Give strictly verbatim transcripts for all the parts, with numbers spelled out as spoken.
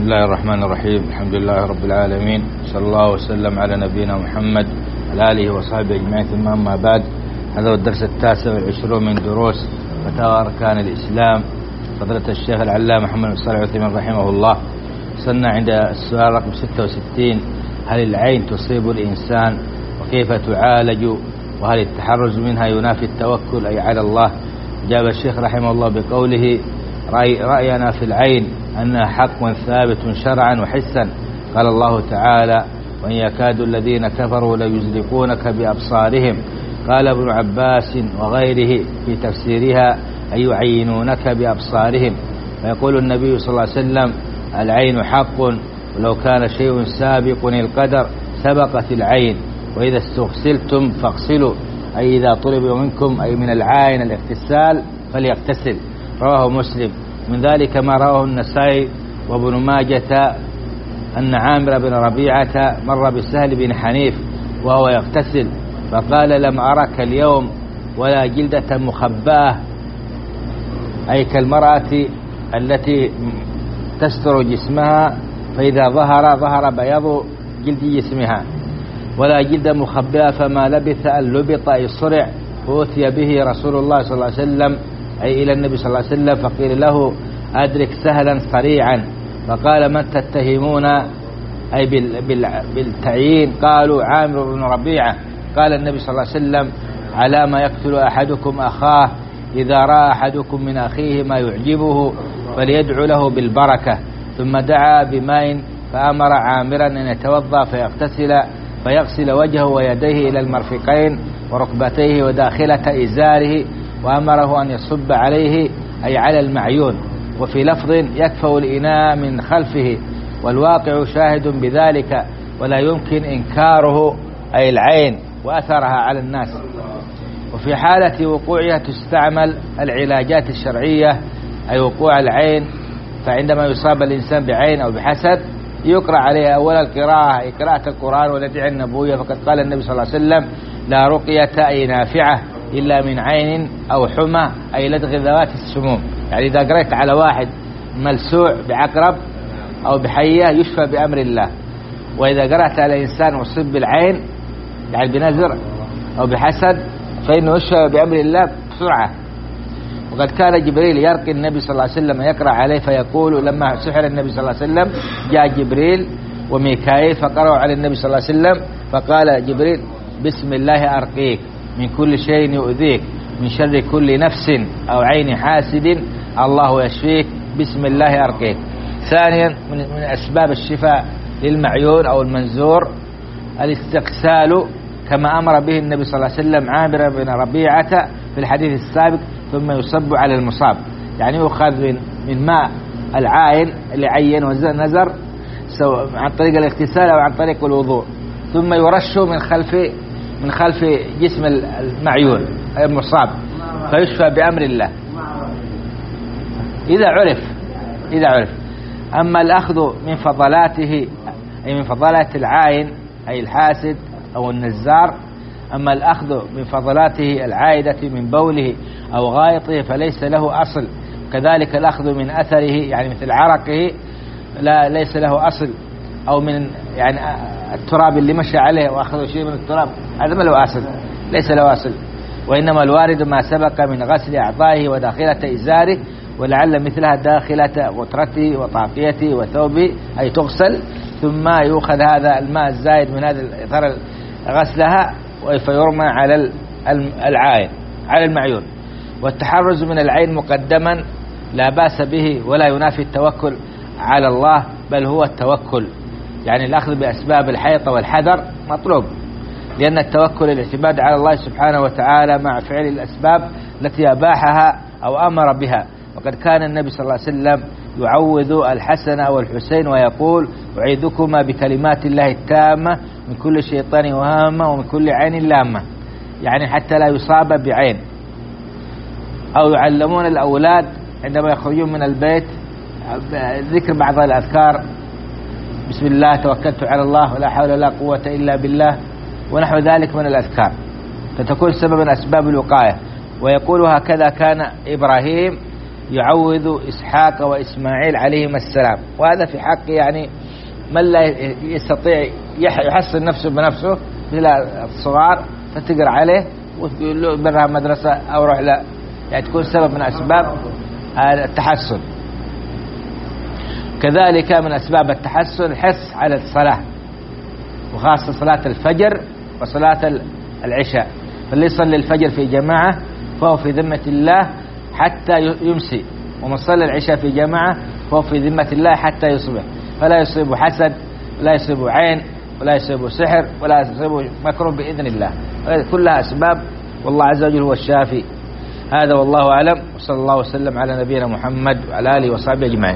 الله الرحمن الرحيم. الحمد لله رب العالمين، صلى الله وسلم على نبينا محمد وعلى آله وصحبه أجمعين، ثم أما بعد. هذا هو الدرس التاسع والعشرون من دروس فتاوى أركان الإسلام، فضيلة الشيخ العلامة محمد بن صالح العثيمين رحمه الله. وصلنا عند السؤال رقم ستة وستين: هل العين تصيب الإنسان وكيف تعالج؟ وهل التحرز منها ينافي التوكل أي على الله؟ جاب الشيخ رحمه الله بقوله: رأي رأينا في العين أنها حق ثابت شرعا وحسا. قال الله تعالى: وإن يكاد الذين كفروا ليزلقونك بأبصارهم. قال ابن عباس وغيره في تفسيرها: أي يعينونك بأبصارهم. ويقول النبي صلى الله عليه وسلم: العين حق، ولو كان شيء سابق القدر سبقت العين، وإذا استغسلتم فاغسلوا، أي إذا طلب منكم أي من العين الاغتسال فليغتسل. رواه مسلم. من ذلك ما رواه النسائي وابن ماجة أن عامر بن ربيعة مر بسهل بن حنيف وهو يغتسل، فقال: لم أرك اليوم ولا جلدة مخبأة، أي كالمرأة التي تستر جسمها فإذا ظهر ظهر بياض جلد جسمها، ولا جلد مخبأة، فما لبث أن لبط أي صرع، فأتي به رسول الله صلى الله عليه وسلم أي إلى النبي صلى الله عليه وسلم، فقيل له: أدرك سهلا صريعا. فقال: من تتهمون أي بالتعيين؟ قالوا: عامر بن ربيعة. قال النبي صلى الله عليه وسلم: على ما يقتل أحدكم أخاه؟ إذا رأى أحدكم من أخيه ما يعجبه فليدعو له بالبركة. ثم دعا بماء فأمر عامرا أن يتوضأ فيغتسل، فيغسل وجهه ويديه إلى المرفقين وركبتيه وداخلة إزاره، وأمره أن يصب عليه أي على المعيون. وفي لفظ: يكفأ الإناء من خلفه، والواقع شاهد بذلك، ولا يمكن إنكاره أي العين وأثرها على الناس. وفي حالة وقوعها تستعمل العلاجات الشرعية أي وقوع العين. فعندما يصاب الإنسان بعين أو بحسد يقرأ عليه أولا القراءة، قراءة القرآن والأدعية النبوية، فقد قال النبي صلى الله عليه وسلم: لا رقية أي نافعة إلا من عين أو حمى أي لدغ ذوات السموم. يعني إذا قرأت على واحد ملسوع بعقرب أو بحية يشفى بأمر الله، وإذا قرأت على إنسان أصيب بالعين يعني بنزر أو بحسد فإنه يشفى بأمر الله بسرعة. وقد كان جبريل يرقي النبي صلى الله عليه وسلم يقرأ عليه فيقول: لما سحر النبي صلى الله عليه وسلم جاء جبريل وميكائيل فقرأوا على النبي صلى الله عليه وسلم، فقال جبريل: بسم الله أرقيك من كل شيء يؤذيك، من شر كل نفس أو عين حاسد، الله يشفيك، بسم الله أرقيك. ثانيا من أسباب الشفاء للمعيون أو المنزور الاستغسال، كما أمر به النبي صلى الله عليه وسلم عامر بن ربيعة في الحديث السابق، ثم يصب على المصاب، يعني يؤخذ من من ماء العين اللي عين ونزر سواء عن طريق الاغتسال أو عن طريق الوضوء، ثم يرش من خلف من خلف جسم المعيون المصاب فيشفى بأمر الله إذا عرف إذا عرف أما الأخذ من فضلاته أي من فضلات العين أي الحاسد أو النزار، أما الأخذ من فضلاته العائدة من بوله أو غائطه فليس له أصل. كذلك الأخذ من أثره يعني مثل عرقه لا ليس له أصل، أو من يعني التراب اللي مشى عليه وأخذ شيء من التراب هذا ما له أصل، ليس له أصل. وإنما الوارد ما سبق من غسل أعضائه وداخلة إزاره، ولعل مثلها داخلة غترته وطاقيته وثوبه أي تغسل، ثم يؤخذ هذا الماء الزائد من هذا الإثار غسلها فيرمى على العين على المعيون. والتحرز من العين مقدما لا بأس به ولا ينافي التوكل على الله، بل هو التوكل، يعني الأخذ بأسباب الحيطة والحذر مطلوب، لأن التوكل الاعتماد على الله سبحانه وتعالى مع فعل الأسباب التي أباحها أو أمر بها. وقد كان النبي صلى الله عليه وسلم يعوذ الحسن والحسين ويقول: أعيذكما بكلمات الله التامة من كل شيطان وهامة ومن كل عين لامة، يعني حتى لا يصاب بعين. أو يعلمون الأولاد عندما يخرجون من البيت ذكر بعض الأذكار: بسم الله توكلت على الله ولا حول ولا قوة إلا بالله، ونحو ذلك من الأذكار، فتكون سببا أسباب الوقاية. ويقول: هكذا كان إبراهيم يعوذ إسحاق وإسماعيل عليهما السلام. وهذا في حق يعني من لا يستطيع يحصن نفسه بنفسه مثل الصغار، فتقرأ عليه وتقول له برها مدرسة أو روح لا، يعني تكون سبب من أسباب التحسن. كذلك من أسباب التحسن الحث على الصلاة، وخاصة صلاة الفجر وصلاة العشاء. فاللي يصلي الفجر في جماعة فهو في ذمة الله حتى يمسي، ومن صلى العشاء في جماعة فهو في ذمة الله حتى يصبح، فلا يصيب حسد ولا يصيب عين ولا يصيب سحر ولا يصيب مكروه بإذن الله. كلها أسباب، والله عز وجل هو الشافي. هذا والله أعلم، وصلى الله وسلم على نبينا محمد وعلى آله وصحبه أجمعين.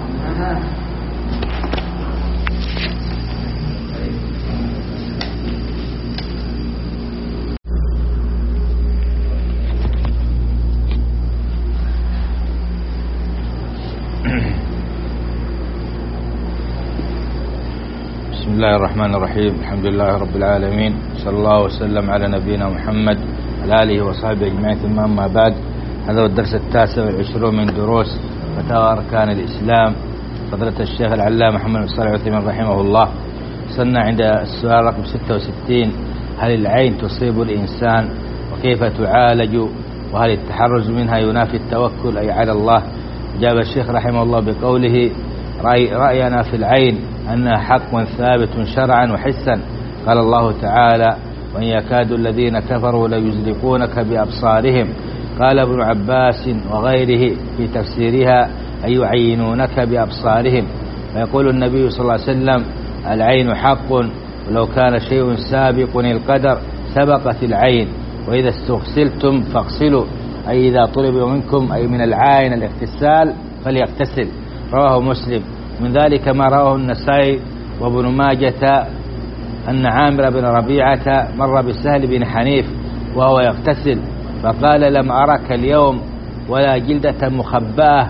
بسم الله الرحمن الرحيم. الحمد لله رب العالمين، صلى الله وسلم على نبينا محمد وعلى آله وصحبه أجمعين. ثم أما بعد، هذا هو الدرس التاسع والعشرون من دروس فتاوى أركان الإسلام، فضيلة الشيخ العلامة محمد بن صالح العثيمين رحمه الله. وصلنا عند السؤال رقم ستة وستين: هل العين تصيب الإنسان وكيف تعالج؟ وهل التحرز منها ينافي التوكل أي على الله؟ جاب الشيخ رحمه الله بقوله: رأي رأينا في العين أنها حق ثابت شرعا وحسا. قال الله تعالى: وإن يكاد الذين كفروا ليزلقونك بأبصارهم. قال ابن عباس وغيره في تفسيرها: أي يعينونك بأبصارهم. فيقول النبي صلى الله عليه وسلم: العين حق، ولو كان شيء سابق القدر سبقت العين، وإذا استغسلتم فاغسلوا، أي إذا طلب منكم أي من العين الاغتسال فليغتسل. رواه مسلم. من ذلك ما رواه النسائي وابن ماجة أن عامر بن ربيعة مر بسهل بن حنيف وهو يغتسل، فقال: لم أرك اليوم ولا جلدة مخبأة،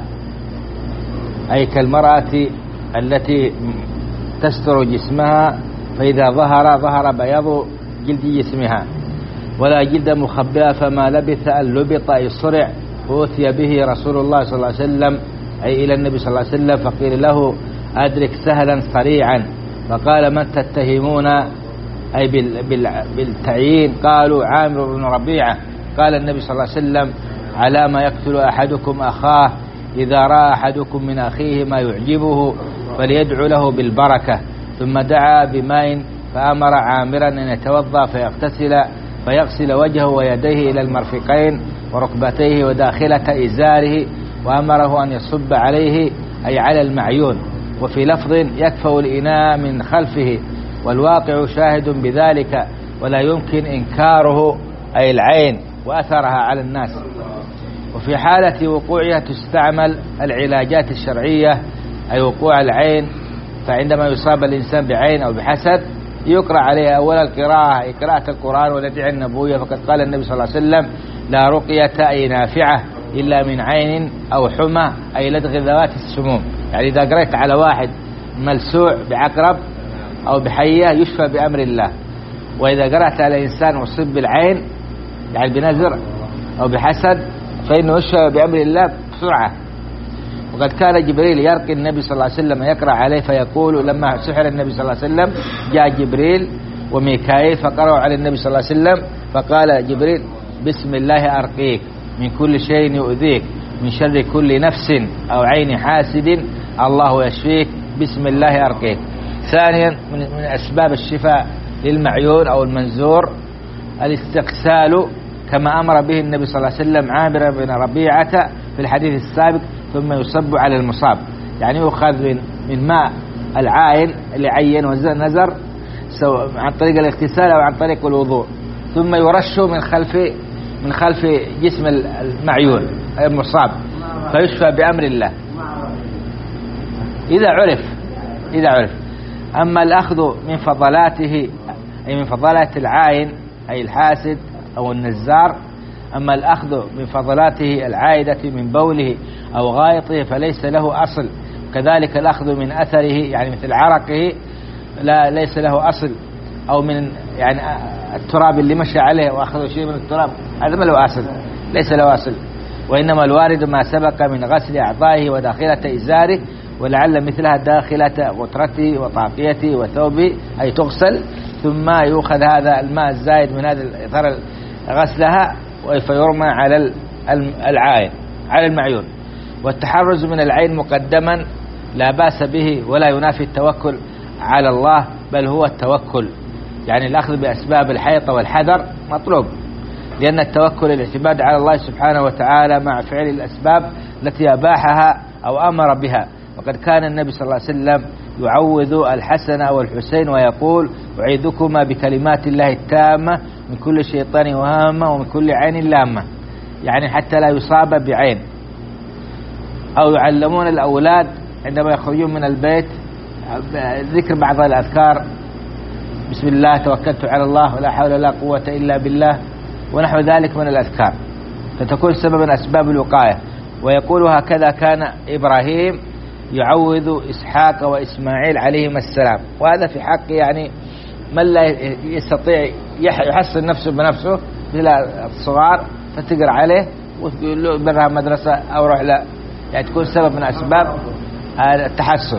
أي كالمرأة التي تستر جسمها فإذا ظهر ظهر بياض جلد جسمها، ولا جلد مخبأة، فما لبث أن لبط أي صرع، فأتي به رسول الله صلى الله عليه وسلم أي إلى النبي صلى الله عليه وسلم، فقيل له: أدرك سهلا صريعا. فقال: من تتهمون أي بالتعيين؟ قالوا: عامر بن ربيعة. قال النبي صلى الله عليه وسلم: على ما يقتل أحدكم أخاه، إذا رأى أحدكم من أخيه ما يعجبه فليدعو له بالبركة. ثم دعا بماء فأمر عامرا أن يتوضأ فيغتسل، فيغسل وجهه ويديه إلى المرفقين وركبتيه وداخلة إزاره، وأمره أن يصب عليه أي على المعيون. وفي لفظ: يكفأ الإناء من خلفه، والواقع شاهد بذلك ولا يمكن إنكاره، أي العين وأثرها على الناس. وفي حالة وقوعها تستعمل العلاجات الشرعية، أي وقوع العين. فعندما يصاب الإنسان بعين أو بحسد يقرأ عليه أولا القراءة، أي قراءة القرآن والأدعية النبوية. فقد قال النبي صلى الله عليه وسلم: لا رقية أي نافعة إلا من عين أو حمى، أي لدغ ذوات السموم. يعني إذا قرأت على واحد ملسوع بعقرب أو بحية يشفى بأمر الله. وإذا قرأت على إنسان مصيب بالعين يعني بنزر أو بحسد فإنه يشفى بأمر الله بسرعة. وقد كان جبريل يرقي النبي صلى الله عليه وسلم يقرأ عليه، فيقول: لما سحر النبي صلى الله عليه وسلم جاء جبريل وميكائيل فقرأوا على النبي صلى الله عليه وسلم، فقال جبريل: بسم الله أرقيك من كل شيء يؤذيك، من شر كل نفس أو عين حاسد، الله يشفيك، بسم الله أرقيك. ثانيا من أسباب الشفاء للمعيون أو المنزور الاستغسال، كما أمر به النبي صلى الله عليه وسلم عامر بن ربيعة في الحديث السابق، ثم يصب على المصاب. يعني يؤخذ من من ماء العين اللي عين ونزر عن طريق الاغتسال أو عن طريق الوضوء، ثم يرش من خلف من خلف جسم المعيون المصاب فيشفى بأمر الله إذا عرف إذا عرف. أما الأخذ من فضلاته أي من فضلات العين أي الحاسد أو النزار، أما الأخذ من فضلاته العائدة من بوله أو غائطه فليس له أصل. كذلك الأخذ من أثره يعني مثل عرقه لا ليس له أصل، أو من يعني التراب اللي مشى عليه وأخذ شيء من التراب هذا ما له أصل، ليس له أصل. وإنما الوارد ما سبق من غسل أعضائه وداخلة إزاره، ولعل مثلها داخلة غترته وطاقيته وثوبه أي تغسل، ثم يؤخذ هذا الماء الزايد من هذا الإثار غسلها فيرمى على العين على المعيون. والتحرز من العين مقدما لا بأس به ولا ينافي التوكل على الله، بل هو التوكل، يعني الأخذ بأسباب الحيطة والحذر مطلوب، لأن التوكل الاعتماد على الله سبحانه وتعالى مع فعل الأسباب التي أباحها أو أمر بها. وقد كان النبي صلى الله عليه وسلم يعوذ الحسن والحسين ويقول: أعيذكما بكلمات الله التامة من كل شيطان وهامة ومن كل عين لامة، يعني حتى لا يصاب بعين. أو يعلمون الأولاد عندما يخرجون من البيت ذكر بعض الأذكار: بسم الله توكلت على الله ولا حول ولا قوة إلا بالله، ونحو ذلك من الأذكار، فتكون سببا من أسباب الوقاية. ويقول: هكذا كان إبراهيم يعوذ إسحاق وإسماعيل عليهما السلام. وهذا في حق يعني من لا يستطيع يحصن نفسه بنفسه مثل الصغار، فتقر عليه وتقول له برها مدرسة أو روح لا، يعني تكون سبب من أسباب التحسن.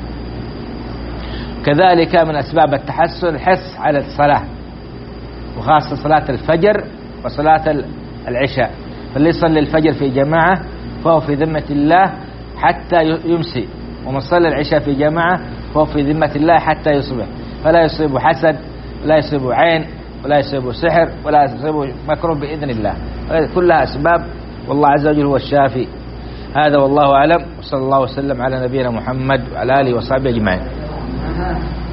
كذلك من أسباب التحسن الحرص على الصلاة، وخاصة صلاة الفجر وصلاة العشاء. فاللي يصلي الفجر في جماعة فهو في ذمة الله حتى يمسي، ومن صلى العشاء في جماعة فهو في ذمة الله حتى يصبح، فلا يصيب حسد ولا يصيب عين ولا يصيب سحر ولا يصيب مكروه بإذن الله. كلها أسباب، والله عز وجل هو الشافي. هذا والله أعلم، وصلى الله وسلم على نبينا محمد وعلى آله وصحبه أجمعين.